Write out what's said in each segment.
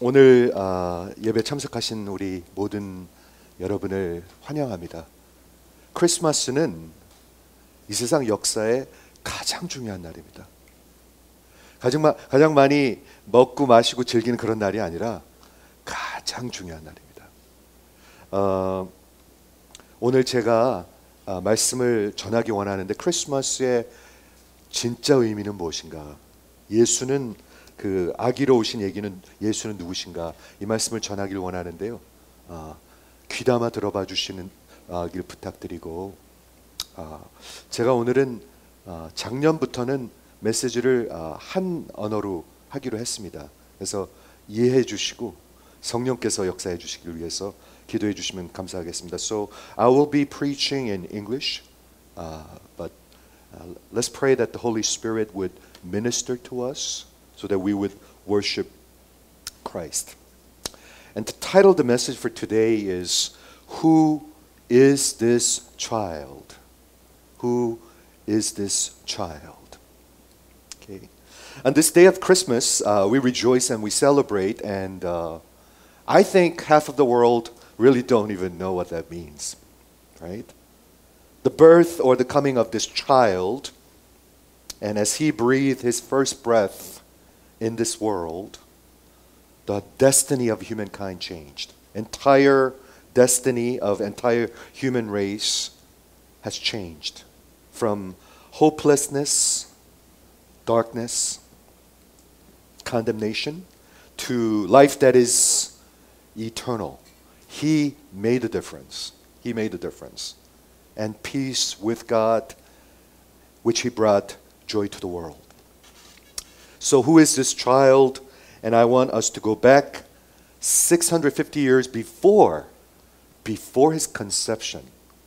오늘 예배 참석하신 우리 모든 여러분을 환영합니다. 크리스마스는 이 세상 역사에 가장 중요한 날입니다. 가장 많이 먹고 마시고 즐기는 그런 날이 아니라 가장 중요한 날입니다. 오늘 제가 말씀을 전하기 원하는데 크리스마스의 진짜 의미는 무엇인가? 예수는 그 아기로 오신 얘기는 예수는 누구신가? 이 말씀을 전하기를 원하는데요. 귀담아 들어봐 주시는 길 부탁드리고 제가 오늘은 작년부터는 메시지를 한 언어로 하기로 했습니다. 그래서 이해해 주시고 성령께서 역사해 주시기를 위해서 기도해 주시면 감사하겠습니다. So I will be preaching in English, but let's pray that the Holy Spirit would minister to us so that we would worship Christ. And the title of the message for today is Who is this child? Who is this child? Okay. On this day of Christmas, we rejoice and we celebrate, and I think half of the world really don't even know what that means, right? The birth or the coming of this child, and as he breathed his first breath in this world, the destiny of humankind changed. Entire destiny of entire human race has changed from hopelessness, darkness, condemnation to life that is eternal. He made a difference. He made a difference. And peace with God, which he brought joy to the world. So who is this child? And I want us to go back 650 years before his conception.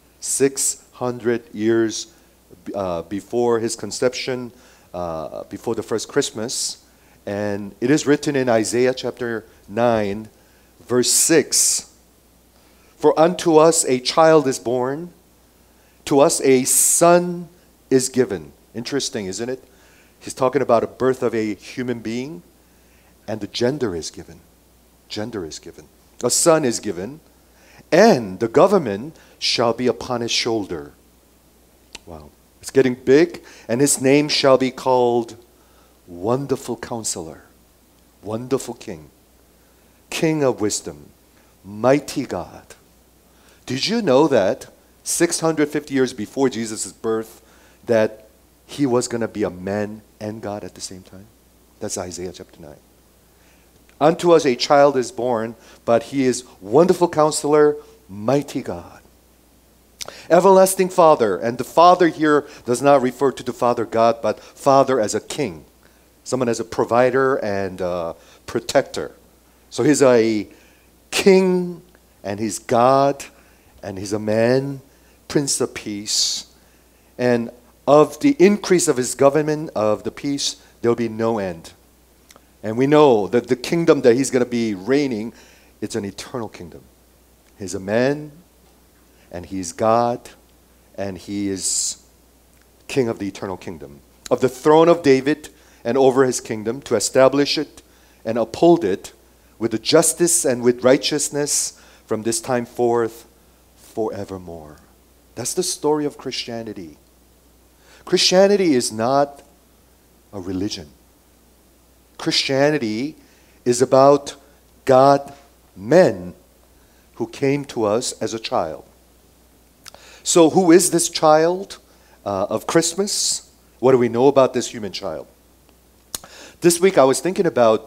600 years before his conception, before the first Christmas. And it is written in Isaiah chapter 9, verse 6. For unto us a child is born, to us a son is given. Interesting, isn't it? He's talking about a birth of a human being, and the gender is given. Gender is given. A son is given, and the government shall be upon his shoulder. Wow. It's getting big, and his name shall be called Wonderful Counselor, Wonderful King, King of Wisdom, Mighty God. Did you know that 650 years before Jesus' birth, that he was going to be a man and God at the same time? That's Isaiah chapter 9. Unto us a child is born, but he is Wonderful Counselor, Mighty God, Everlasting Father. And the Father here does not refer to the Father God, but Father as a king, someone as a provider and protector. So he's a king, and he's God, and he's a man, Prince of Peace. And of the increase of his government, of the peace, there will be no end. And we know that the kingdom that he's going to be reigning, it's an eternal kingdom. He's a man, and he's God, and he is king of the eternal kingdom. Of the throne of David and over his kingdom, to establish it and uphold it with the justice and with righteousness from this time forth forevermore. That's the story of Christianity. Christianity is not a religion. Christianity is about God, men who came to us as a child. So who is this child of Christmas? What do we know about this human child? This week I was thinking about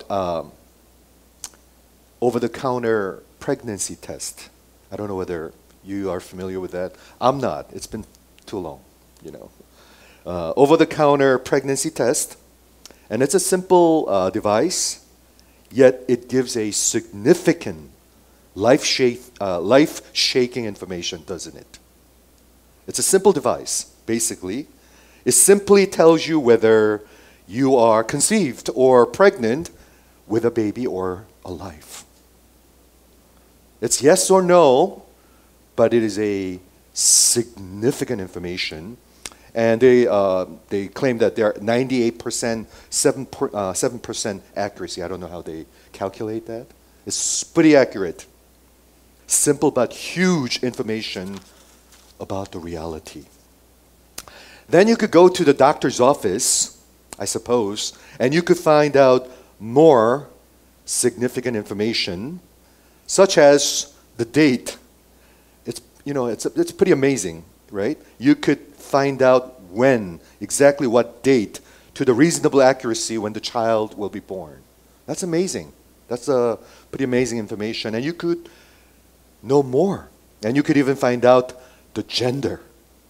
over-the-counter pregnancy test. I don't know whether you are familiar with that. I'm not. It's been too long, you know. Over-the-counter pregnancy test. And it's a simple device, yet it gives a significant life-shaking information, doesn't it? It's a simple device, basically. It simply tells you whether you are conceived or pregnant with a baby or a life. It's yes or no, but it is a significant information. And they claim that they're 98%, 7% accuracy. I don't know how they calculate that. It's pretty accurate. Simple but huge information about the reality. Then you could go to the doctor's office, I suppose, and you could find out more significant information, such as the date. It's pretty amazing, right? You could find out when, exactly what date, to the reasonable accuracy when the child will be born. That's amazing. That's a pretty amazing information. And you could know more. And you could even find out the gender,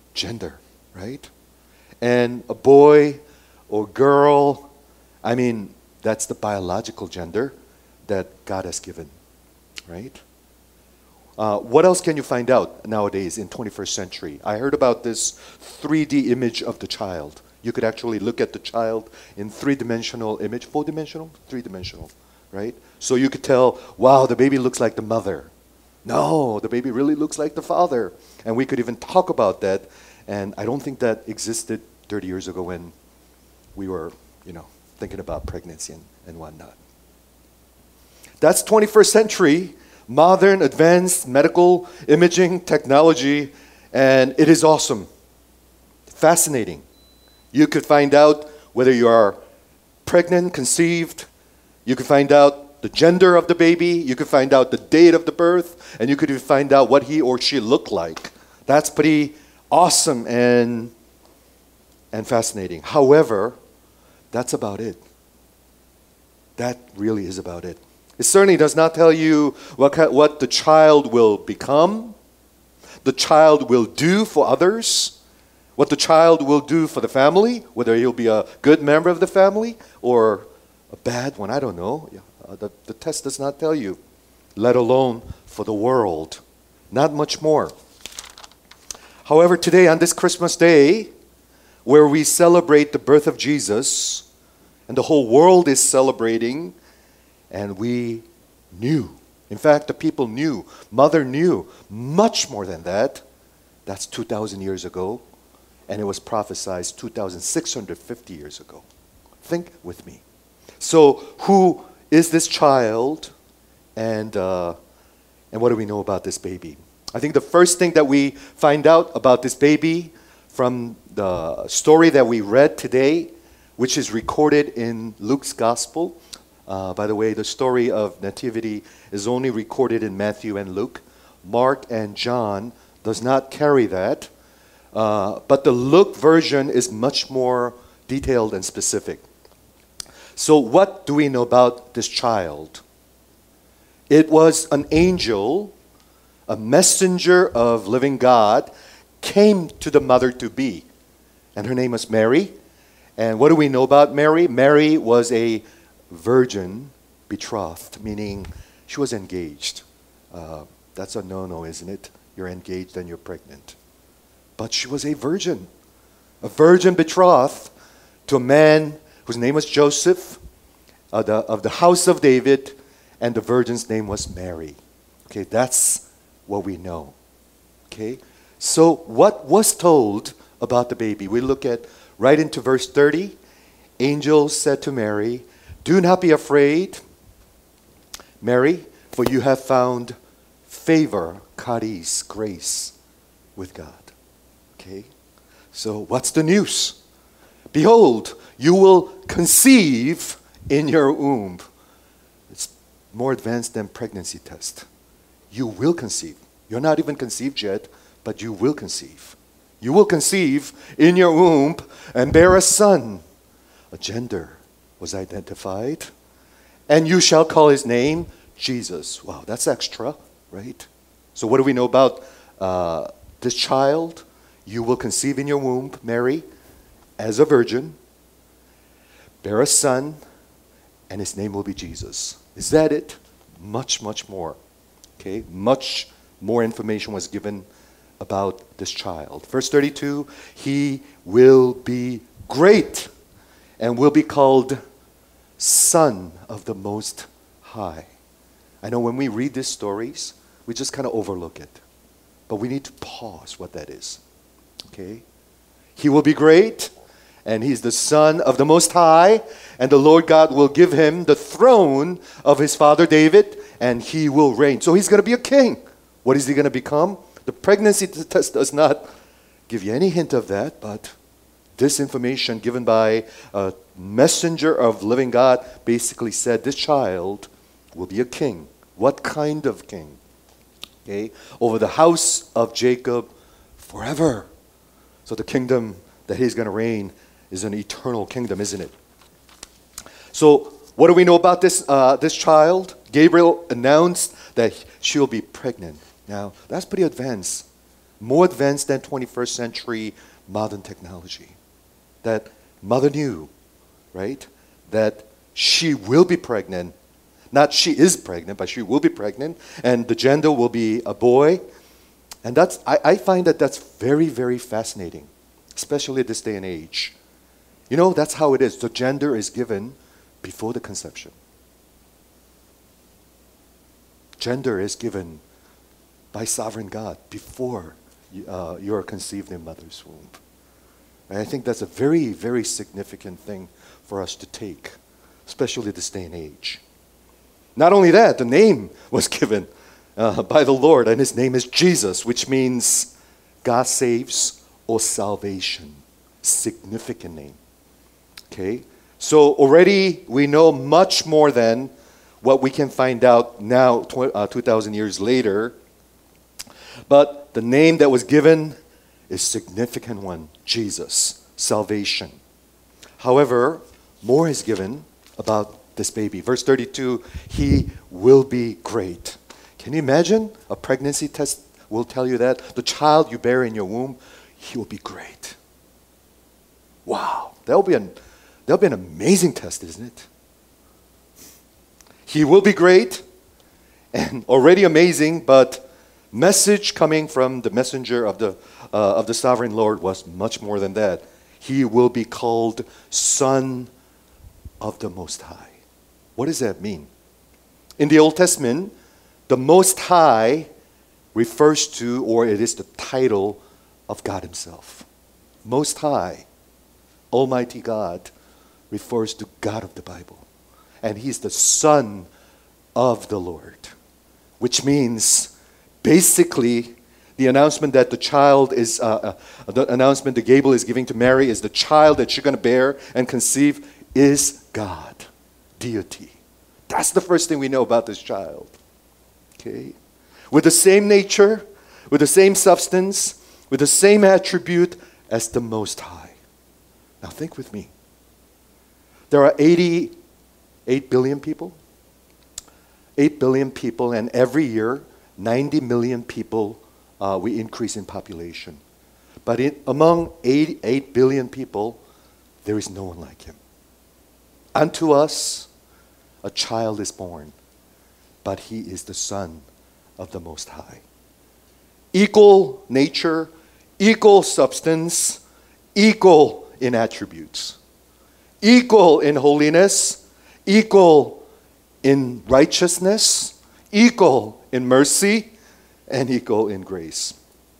right? And a boy or girl, that's the biological gender that God has given, right? What else can you find out nowadays in 21st century? I heard about this 3D image of the child. You could actually look at the child in three-dimensional image, four-dimensional, three-dimensional, right? So you could tell, wow, the baby looks like the mother. No, the baby really looks like the father. And we could even talk about that. And I don't think that existed 30 years ago when we were, thinking about pregnancy and whatnot. That's 21st century, modern, advanced medical imaging technology, and it is awesome, fascinating. You could find out whether you are pregnant, conceived. You could find out the gender of the baby. You could find out the date of the birth, and you could even find out what he or she looked like. That's pretty awesome and fascinating. However, that's about it. That really is about it. It certainly does not tell you what the child will become, the child will do for others, what the child will do for the family, whether he'll be a good member of the family or a bad one, I don't know. The test does not tell you, let alone for the world. Not much more. However, today on this Christmas day, where we celebrate the birth of Jesus, and the whole world is celebrating, and we knew. In fact, the people knew. Mother knew much more than that. That's 2,000 years ago. And it was prophesied 2,650 years ago. Think with me. So who is this child? And what do we know about this baby? I think the first thing that we find out about this baby from the story that we read today, which is recorded in Luke's Gospel. By the way, the story of Nativity is only recorded in Matthew and Luke. Mark and John does not carry that. But the Luke version is much more detailed and specific. So what do we know about this child? It was an angel, a messenger of living God, came to the mother-to-be. And her name was Mary. And what do we know about Mary? Mary was a virgin, betrothed, meaning she was engaged. That's a no-no, isn't it? You're engaged and you're pregnant. But she was a virgin betrothed to a man whose name was Joseph, of the house of David, and the virgin's name was Mary. Okay, that's what we know. Okay, so what was told about the baby? We look at right into verse 30. Angel said to Mary, "Do not be afraid, Mary, for you have found favor, charis, grace, with God." Okay, so what's the news? Behold, you will conceive in your womb. It's more advanced than pregnancy test. You will conceive. You're not even conceived yet, but you will conceive. You will conceive in your womb and bear a son. A gender was identified. And you shall call his name Jesus. Wow, that's extra, right? So what do we know about this child? You will conceive in your womb, Mary, as a virgin, bear a son, and his name will be Jesus. Is that it? Much, much more. Okay, much more information was given about this child. Verse 32, he will be great and will be called Son of the Most High. I know when we read these stories, we just kind of overlook it. But we need to pause what that is. Okay? He will be great, and he's the Son of the Most High, and the Lord God will give him the throne of his father David, and he will reign. So he's going to be a king. What is he going to become? The pregnancy test does not give you any hint of that, but this information given by a messenger of living God basically said this child will be a king. What kind of king? Okay, over the house of Jacob forever. So the kingdom that he's going to reign is an eternal kingdom, isn't it? So what do we know about this child? Gabriel announced that she'll be pregnant. Now, that's pretty advanced. More advanced than 21st century modern technology. That mother knew, right? That she will be pregnant. Not she is pregnant, but she will be pregnant. And the gender will be a boy. And I find that's very, very fascinating. Especially at this day and age. You know, that's how it is. The gender is given before the conception. Gender is given by sovereign God before you are conceived in mother's womb. And I think that's a very, very significant thing for us to take, especially this day and age. Not only that, the name was given by the Lord, and his name is Jesus, which means God saves or salvation. Significant name. Okay? So already we know much more than what we can find out now, 2,000 years later. But the name that was given is significant one, Jesus, salvation. However, more is given about this baby. Verse 32, he will be great. Can you imagine? A pregnancy test will tell you that. The child you bear in your womb, he will be great. Wow, that'll be an amazing test, isn't it? He will be great and already amazing, but message coming from the messenger of the sovereign Lord was much more than that. He will be called Son of the Most High. What does that mean? In the Old Testament, the Most High refers to, or it is the title of God himself. Most High, Almighty God, refers to God of the Bible. And he's the Son of the Lord, which means basically the announcement that the child is, the announcement that Gabriel is giving to Mary is the child that you're going to bear and conceive is God, deity. That's the first thing we know about this child. Okay? With the same nature, with the same substance, with the same attribute as the Most High. Now think with me. There are 88 billion people. 8 billion people, and every year, 90 million people we increase in population. But among 88 billion people, there is no one like him. Unto us, a child is born, but he is the Son of the Most High. Equal nature, equal substance, equal in attributes, equal in holiness, equal in righteousness, equal in mercy, and equal in grace.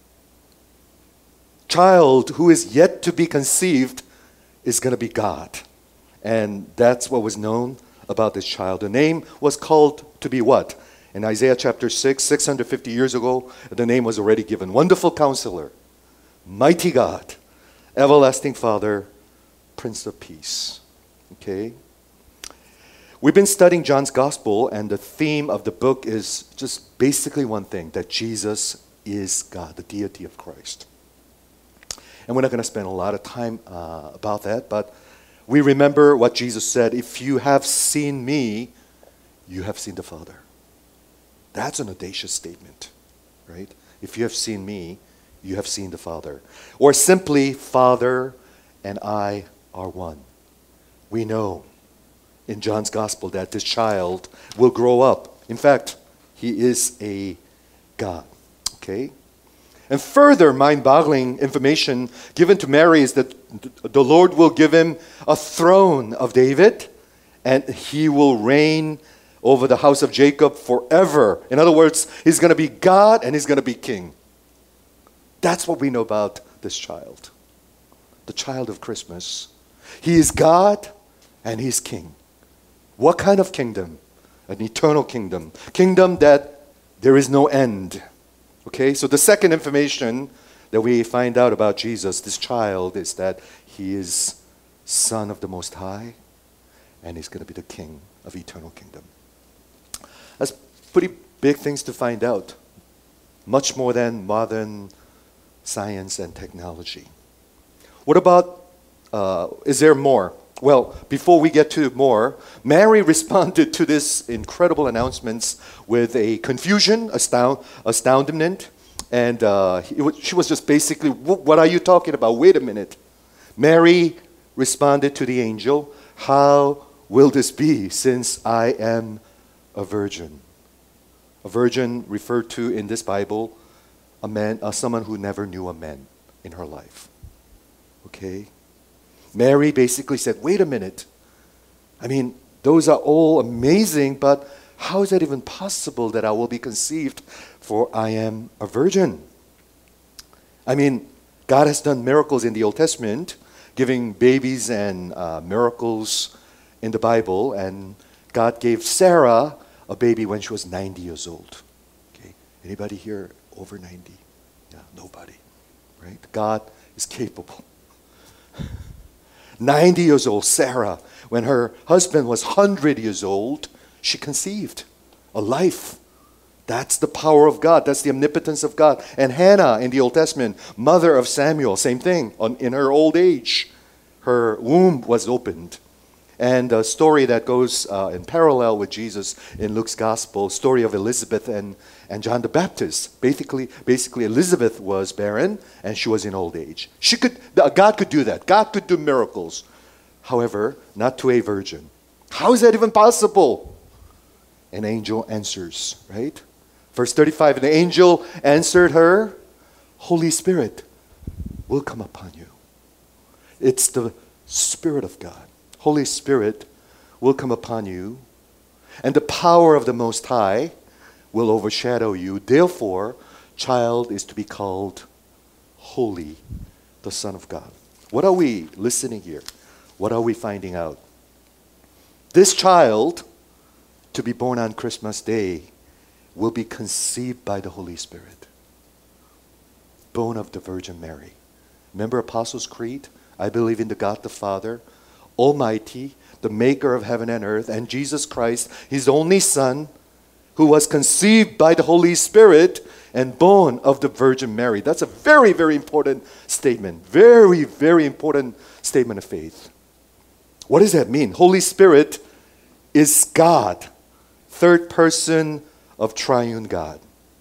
Child who is yet to be conceived is going to be God. And that's what was known about this child. The name was called to be what? In Isaiah chapter 6, 650 years ago, the name was already given. Wonderful Counselor, Mighty God, Everlasting Father, Prince of Peace. Okay? We've been studying John's Gospel, and the theme of the book is just basically one thing, that Jesus is God, the deity of Christ. And we're not going to spend a lot of time about that, but we remember what Jesus said, if you have seen me, you have seen the Father. That's an audacious statement, right? If you have seen me, you have seen the Father. Or simply, Father and I are one. We know in John's Gospel that this child will grow up. In fact, he is a God. Okay? And further mind-boggling information given to Mary is that the Lord will give him a throne of David, and he will reign over the house of Jacob forever. In other words, he's going to be God and he's going to be king. That's what we know about this child. The child of Christmas. He is God and he's king. What kind of kingdom? an eternal kingdom, kingdom that there is no end. Okay, so the second information that we find out about Jesus, this child, is that he is Son of the Most High, and he's going to be the King of eternal kingdom. That's pretty big things to find out, much more than modern science and technology. What about, is there more? Well, before we get to more, Mary responded to this incredible announcements with a confusion, astoundment, and she was just basically, what are you talking about? Wait a minute. Mary responded to the angel, how will this be since I am a virgin? A virgin referred to in this Bible, a man, someone who never knew a man in her life. Okay? Mary basically said, wait a minute. I mean, those are all amazing, but how is that even possible that I will be conceived, for I am a virgin? I mean, God has done miracles in the Old Testament, giving babies and miracles in the Bible, and God gave Sarah a baby when she was 90 years old. Okay, anybody here over 90? Yeah, nobody, right? God is capable. 90 years old, Sarah, when her husband was 100 years old, she conceived a life. That's the power of God. That's the omnipotence of God. And Hannah in the Old Testament, mother of Samuel, same thing. In her old age, her womb was opened. And a story that goes in parallel with Jesus in Luke's Gospel, story of Elizabeth and John the Baptist. Basically, Elizabeth was barren and she was in old age. God could do that. God could do miracles. However, not to a virgin. How is that even possible? An angel answers, right? Verse 35, and the angel answered her, Holy Spirit will come upon you. It's the Spirit of God. Holy Spirit will come upon you, and the power of the Most High will overshadow you. Therefore, child is to be called Holy, the Son of God. What are we listening here? What are we finding out? This child, to be born on Christmas Day, will be conceived by the Holy Spirit. Born of the Virgin Mary. Remember Apostles' Creed? I believe in the God the Father, Almighty, the maker of heaven and earth, and Jesus Christ, his only Son, who was conceived by the Holy Spirit and born of the Virgin Mary. That's a very, very important statement. Very, very important statement of faith. What does that mean? Holy Spirit is God, third person of triune God.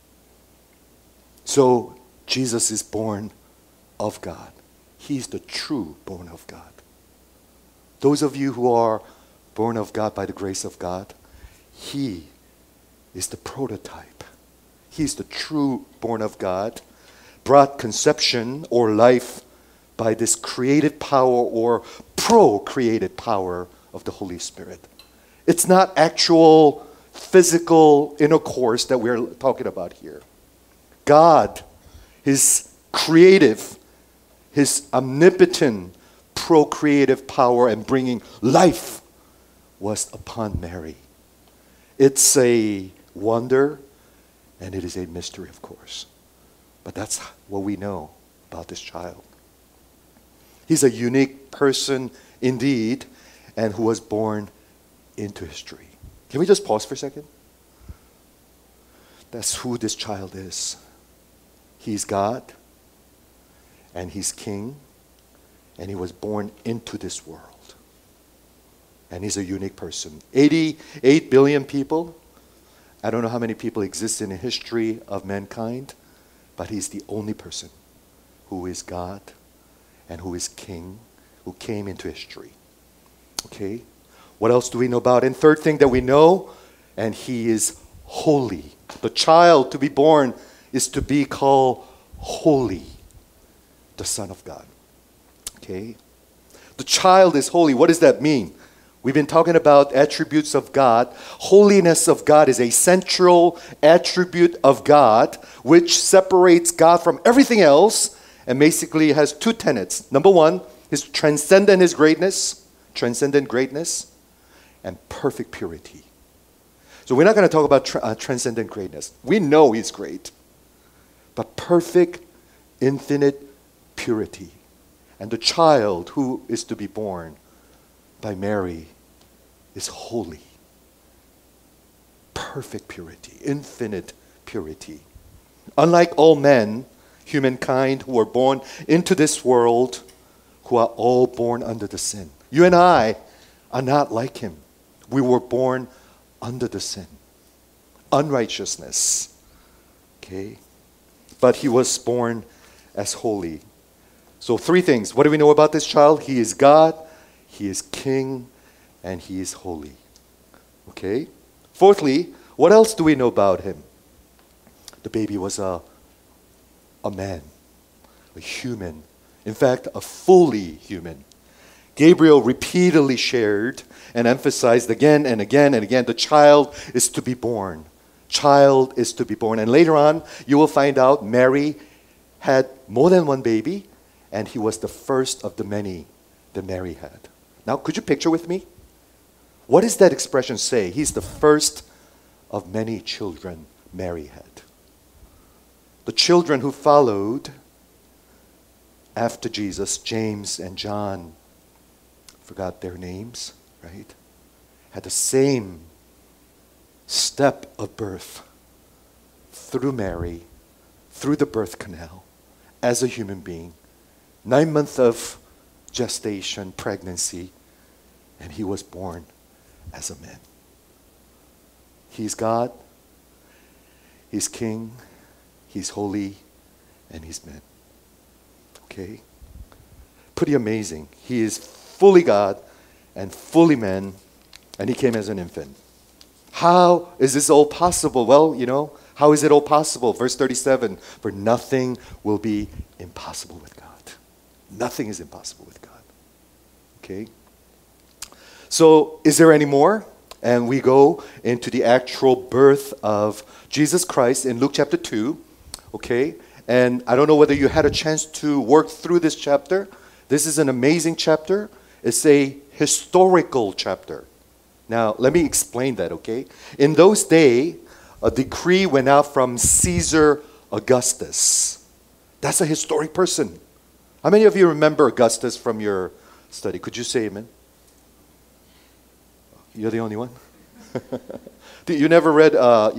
So Jesus is born of God. He's the true born of God. Those of you who are born of God by the grace of God, he is the prototype. He's the true born of God, brought conception or life by this created power or procreated power of the Holy Spirit. It's not actual physical intercourse that we're talking about here. God, his creative, his omnipotent, procreative power and bringing life was upon Mary. It's a wonder and it is a mystery, of course. But that's what we know about this child. He's a unique person indeed, and who was born into history. Can we just pause for a second? That's who this child is. He's God, and he's king, and he was born into this world. And he's a unique person. 88 billion people. I don't know how many people exist in the history of mankind, but he's the only person who is God and who is king, who came into history. Okay? What else do we know about him? Third thing that we know, and he is holy. The child to be born is to be called holy, the Son of God. Okay? The child is holy. What does that mean? We've been talking about attributes of God. Holiness of God is a central attribute of God which separates God from everything else and basically has two tenets. Number one is transcendent greatness, and perfect purity. So we're not going to talk about transcendent greatness. We know he's great. But perfect, infinite purity. And the child who is to be born by Mary is holy. Perfect purity, infinite purity. Unlike all men, humankind who are born into this world, who are all born under the sin. You and I are not like him. We were born under the sin, unrighteousness. Okay? But he was born as holy. So 3 things. What do we know about this child? He is God, he is king, and he is holy. Okay? Fourthly, what else do we know about him? The baby was a man, a human. In fact, a fully human. Gabriel repeatedly shared and emphasized again and again and again, the child is to be born. Child is to be born. And later on, you will find out Mary had more than one baby, and he was the first of the many that Mary had. Now, could you picture with me? What does that expression say? He's the first of many children Mary had. The children who followed after Jesus, James and John, forgot their names, right? Had the same step of birth through Mary, through the birth canal, as a human being. 9 months of gestation, pregnancy, and he was born as a man. He's God, he's king, he's holy, and he's man. Okay? Pretty amazing. He is fully God and fully man, and he came as an infant. How is this all possible? Well, how is it all possible? Verse 37, for nothing will be impossible with God. Nothing is impossible with God. Okay? So, is there any more? And we go into the actual birth of Jesus Christ in Luke chapter 2. Okay? And I don't know whether you had a chance to work through this chapter. This is an amazing chapter. It's a historical chapter. Now, let me explain that, okay? In those days, a decree went out from Caesar Augustus. That's a historic person. How many of you remember Augustus from your study? Could you say amen? You're the only one? You never read,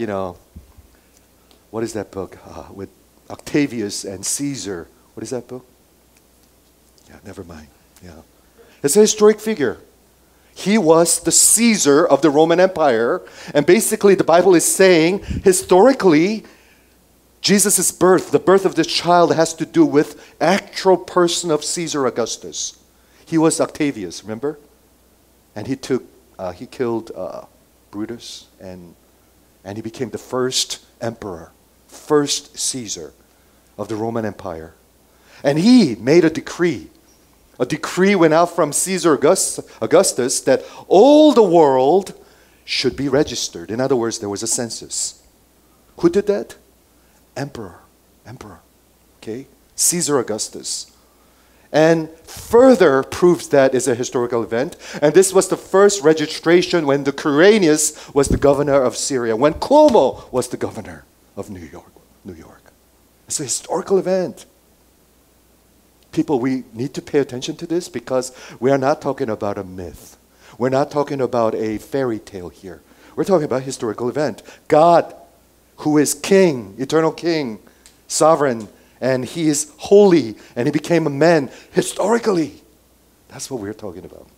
what is that book with Octavius and Caesar? What is that book? Yeah, never mind. Yeah. It's a historic figure. He was the Caesar of the Roman Empire. And basically the Bible is saying, historically, Jesus' birth, the birth of this child, has to do with actual person of Caesar Augustus. He was Octavius, remember? And he killed Brutus, and he became the first emperor, first Caesar of the Roman Empire. And he made a decree. A decree went out from Caesar Augustus that all the world should be registered. In other words, there was a census. Who did that? Emperor. Okay? Caesar Augustus. And further proves that is a historical event. And this was the first registration when the Quirinius was the governor of Syria, when Cuomo was the governor of New York. It's a historical event. People, we need to pay attention to this because we are not talking about a myth. We're not talking about a fairy tale here. We're talking about a historical event. God, who is king, eternal king, sovereign, and he is holy, and he became a man historically. That's what we're talking about.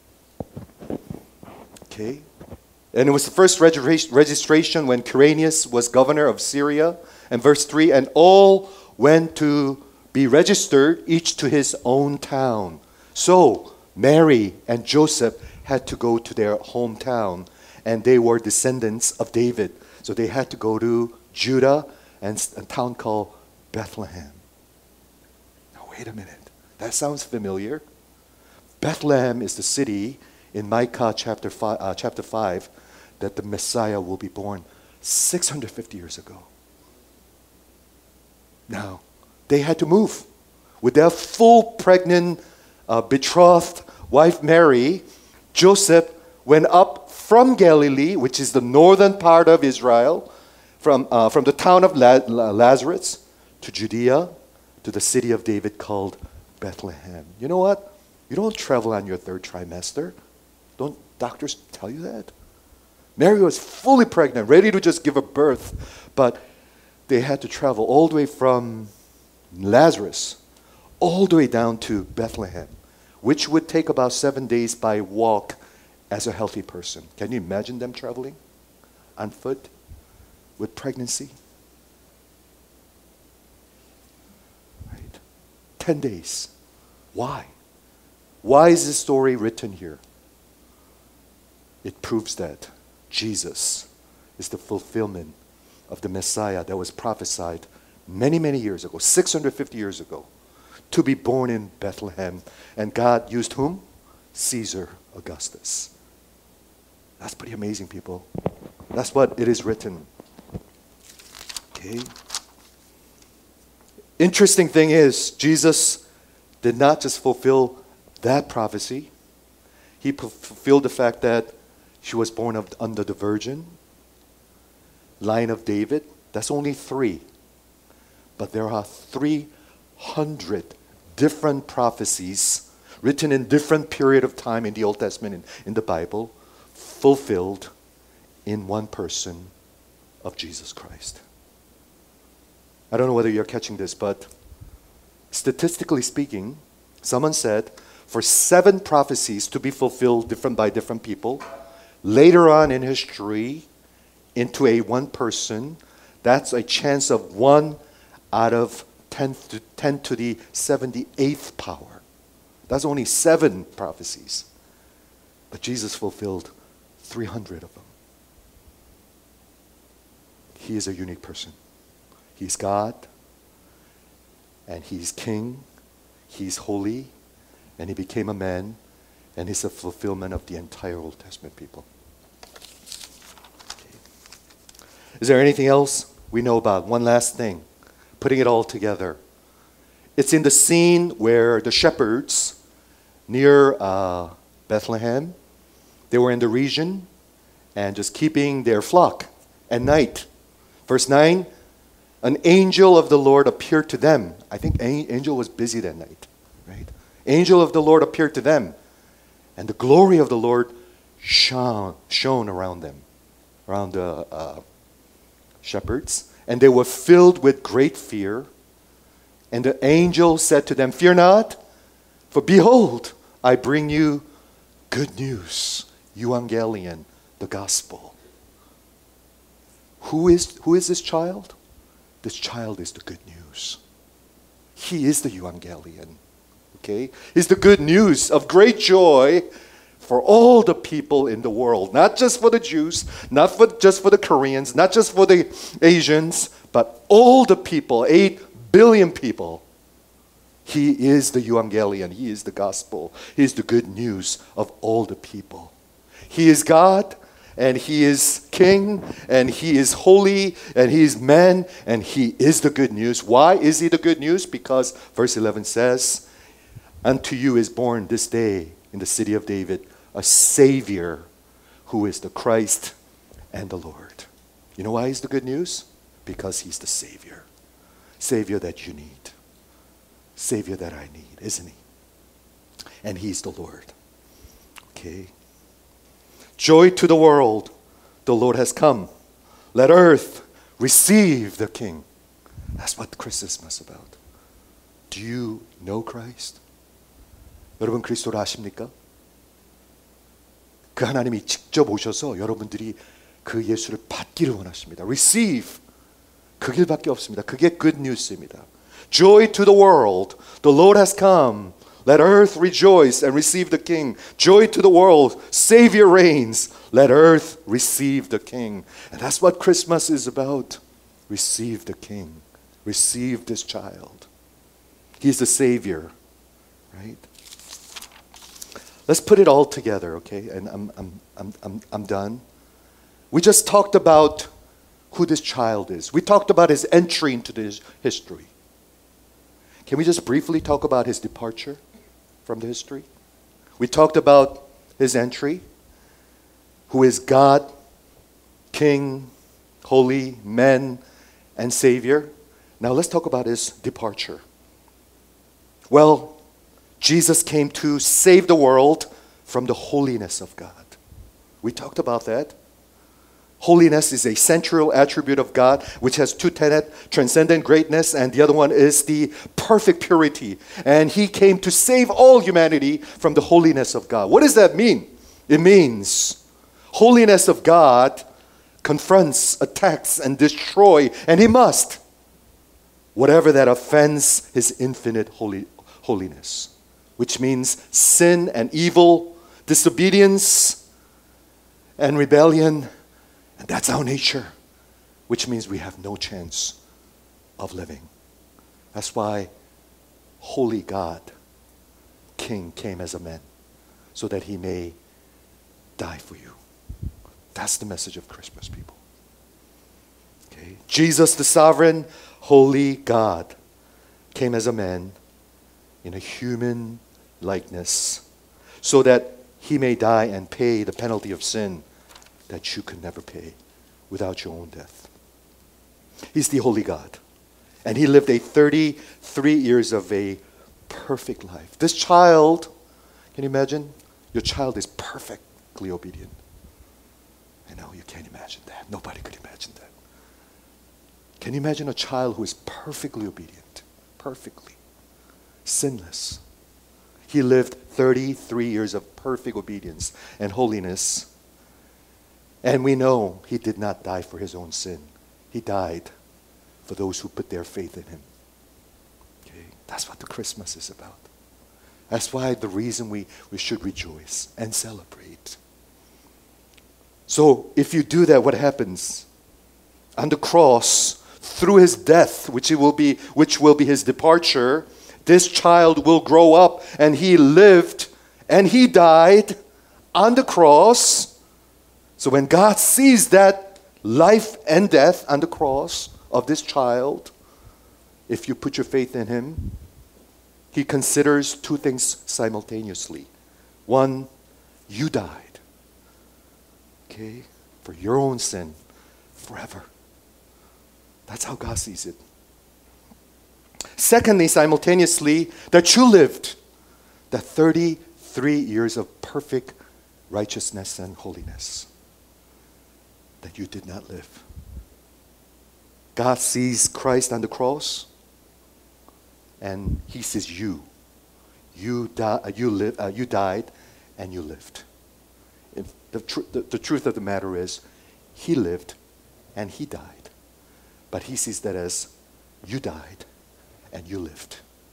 Okay? And it was the first registration when Quirinius was governor of Syria. And verse 3, and all went to be registered, each to his own town. So Mary and Joseph had to go to their hometown, and they were descendants of David. So they had to go to Judah and a town called Bethlehem. Now wait a minute. That sounds familiar. Bethlehem is the city in Micah chapter 5 that the Messiah will be born 650 years ago. Now, they had to move. With their full pregnant, betrothed wife Mary, Joseph went up from Galilee, which is the northern part of Israel, from the town of Lazarus to Judea, to the city of David called Bethlehem. You know what? You don't travel on your third trimester. Don't doctors tell you that? Mary was fully pregnant, ready to just give a birth, but they had to travel all the way from Lazarus all the way down to Bethlehem, which would take about 7 days by walk as a healthy person. Can you imagine them traveling on foot with pregnancy? Right? 10 days. Why? Why is this story written here? It proves that Jesus is the fulfillment of the Messiah that was prophesied many, many years ago, 650 years ago, to be born in Bethlehem. And God used whom? Caesar Augustus. That's pretty amazing, people. That's what it is written. Okay. Interesting thing is, Jesus did not just fulfill that prophecy. He fulfilled the fact that she was born under the virgin, line of David. That's only 3. But there are 300 different prophecies written in different period of time in the Old Testament, in the Bible, fulfilled in one person of Jesus Christ. I don't know whether you're catching this, but statistically speaking, someone said for 7 prophecies to be fulfilled by different people, later on in history, into one person, that's a chance of 1 out of 10 to the 78th power. That's only 7 prophecies. But Jesus fulfilled 300 of them. He is a unique person. He's God, and He's King, He's holy, and He became a man, and He's a fulfillment of the entire Old Testament people. Okay. Is there anything else we know about? One last thing, putting it all together. It's in the scene where the shepherds near Bethlehem, they were in the region and just keeping their flock at night. Verse 9, an angel of the Lord appeared to them. I think angel was busy that night, right? Angel of the Lord appeared to them, and the glory of the Lord shone around them, around the shepherds, and they were filled with great fear. And the angel said to them, "Fear not, for behold, I bring you good news, euangelion, the gospel." Who is this child? This child is the good news. He is the euangelion. Okay? He's the good news of great joy for all the people in the world. Not just for the Jews, not just for the Koreans, not just for the Asians, but all the people, 8 billion people. He is the euangelion. He is the gospel. He is the good news of all the people. He is God, and He is King, and He is holy, and He is man, and He is the good news. Why is He the good news? Because verse 11 says, "Unto you is born this day in the city of David a Savior, who is the Christ and the Lord." You know why He's the good news? Because He's the Savior. Savior that you need. Savior that I need, isn't He? And He's the Lord. Okay. Joy to the world, the Lord has come. Let earth receive the King. That's what Christmas is about. Do you know Christ? 여러분 그리스도를 아십니까? 그 하나님이 직접 오셔서 여러분들이 그 예수를 받기를 원하십니다. Receive. 그 길밖에 없습니다. 그게 good news입니다. Joy to the world, the Lord has come. Let earth rejoice and receive the King. Joy to the world, Savior reigns. Let earth receive the King. And that's what Christmas is about. Receive the King. Receive this child. He's the Savior, right? Let's put it all together, okay? And I'm done. We just talked about who this child is. We talked about His entry into this history. Can we just briefly talk about His departure from the history? We talked about His entry. who is God, King, Holy, Man, and Savior. Now let's talk about his departure. Well, Jesus came to save the world from the holiness of God. We talked about that. Holiness is a central attribute of God, which has two tenets, transcendent greatness, and the other one is the perfect purity. And he came to save all humanity from the holiness of God. What does that mean? It means holiness of God confronts, attacks, and destroys, and he must, whatever that offends his infinite holiness, which means sin and evil, disobedience and rebellion. And that's our nature, which means we have no chance of living. That's why holy God, King, came as a man so that he may die for you. That's the message of Christmas, people. Okay? Jesus, the sovereign, holy God, came as a man in a human likeness so that he may die and pay the penalty of sin that you could never pay without your own death. He's the holy God. And he lived a 33 years of a perfect life. This child, can you imagine? Your child is perfectly obedient. I know you can't imagine that. Nobody could imagine that. Can you imagine a child who is perfectly obedient? Perfectly. Sinless. He lived 33 years of perfect obedience and holiness. And we know he did not die for his own sin. He died for those who put their faith in him. Okay? That's what the Christmas is about. That's why the reason we should rejoice and celebrate. So if you do that, what happens? On the cross, through his death, which will be his departure, this child will grow up, and he lived and he died on the cross. So when God sees that life and death on the cross of this child, if you put your faith in him, he considers two things simultaneously. One, you died, okay, for your own sin forever. That's how God sees it. Secondly, simultaneously, that you lived the 33 years of perfect righteousness and holiness that you did not live. God sees Christ on the cross, and he sees you. You died, and you lived. The truth of the matter is, he lived, and he died. But he sees that as you died, and you lived.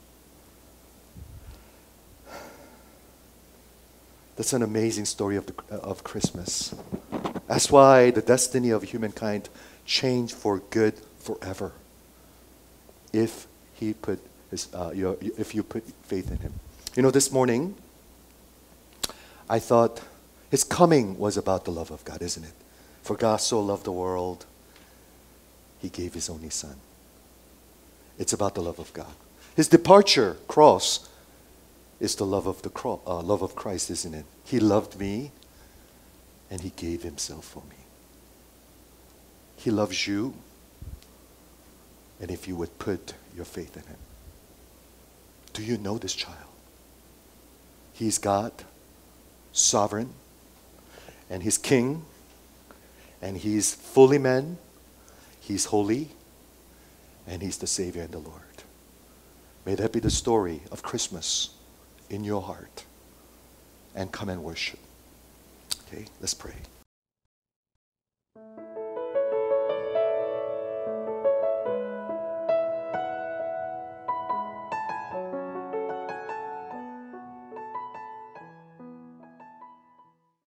That's an amazing story of Christmas. That's why the destiny of humankind changed for good forever. If you put faith in him. You know, this morning, I thought his coming was about the love of God, isn't it? For God so loved the world, he gave his only son. It's about the love of God. His departure, cross, is the love of Christ, isn't it? He loved me, and he gave himself for me. He loves you, and if you would put your faith in him. Do you know this child? He's God, sovereign, and he's king, and he's fully man, he's holy, and he's the Savior and the Lord. May that be the story of Christmas in your heart. And come and worship. Okay, let's pray.